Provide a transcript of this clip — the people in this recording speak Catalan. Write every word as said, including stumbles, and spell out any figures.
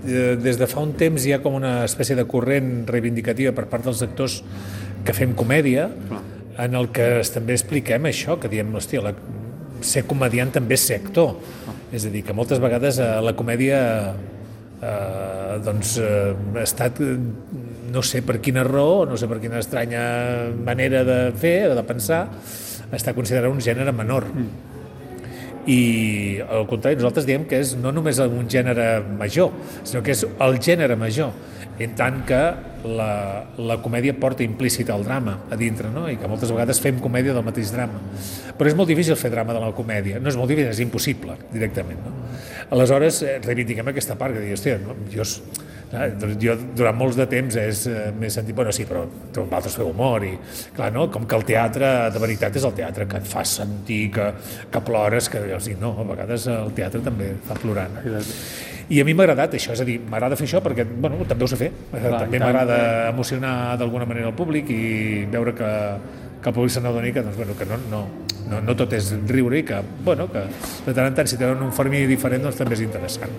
des de fa un temps hi ha com una espècie de corrent reivindicativa per part dels actors que fem comèdia, en el que també expliquem això, que diem, hòstia, la, ser comediant també és ser actor. És a dir, que moltes vegades eh, la comèdia eh, doncs eh, ha estat, no sé per quina raó, no sé per quina estranya manera de fer o de pensar, està considerat un gènere menor. Mm. I al contrari, nosaltres diem que és no només un gènere major, sinó que és el gènere major, en tant que la, la comèdia porta implícit el drama a dintre, no? I que moltes vegades fem comèdia del mateix drama. Però és molt difícil fer drama de la comèdia, no és molt difícil, és impossible directament, no? Aleshores, reivindiquem aquesta part, que dius, hòstia, no? jo, jo durant molts de temps és, m'he sentit, bueno, sí, però vosaltres feu humor, i clar, no? Com que el teatre, de veritat, és el teatre que et fa sentir, que, que plores, que jo dic, no, a vegades el teatre també fa plorar. I a mi m'ha agradat això, és a dir, m'agrada fer això perquè, bueno, també ho sé fer, clar, també m'agrada emocionar d'alguna manera el públic i veure que, que el públic se n'adoni que, doncs, bueno, que no, no, no, no tot és riure i que, bueno, que de tant en tant si tenen un fermí diferent doncs també és interessant.